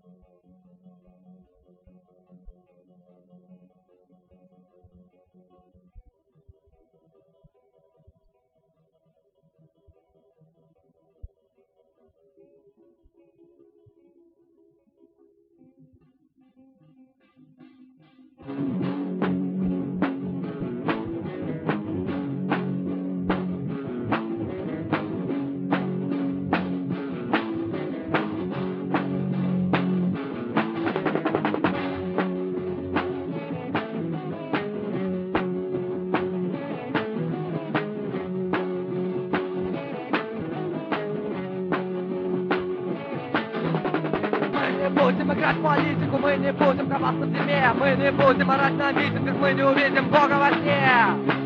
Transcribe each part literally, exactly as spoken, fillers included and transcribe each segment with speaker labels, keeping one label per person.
Speaker 1: Мы не будем играть в политику, мы не будем копаться в земле, мы не будем орать на митингах, мы не увидим Бога во сне.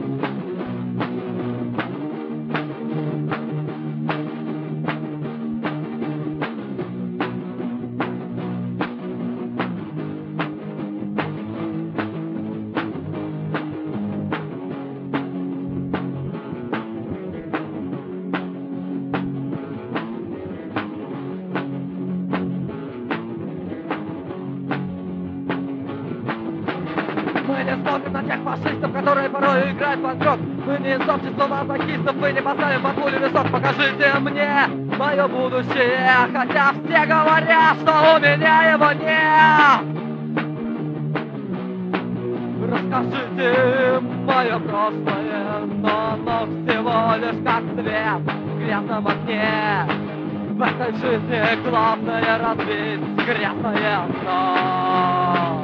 Speaker 1: Мы не смотрим на тех фашистов, которые порой играют в банкрот. Мы не из общества мазохистов, мы не поставим под пулю висок. Покажите мне мое будущее, хотя все говорят, что у меня его нет. Расскажите мое прошлое, но оно всего лишь как свет в грязном окне. В этой жизни главное разбить грязное окно.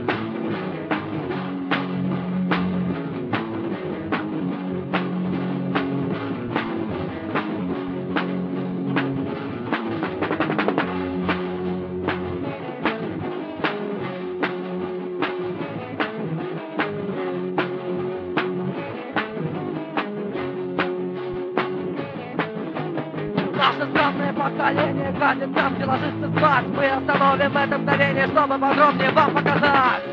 Speaker 1: Наше странное поколение гадит нам, где ложится спать. Мы остановим это мгновение, чтобы подробнее вам показать.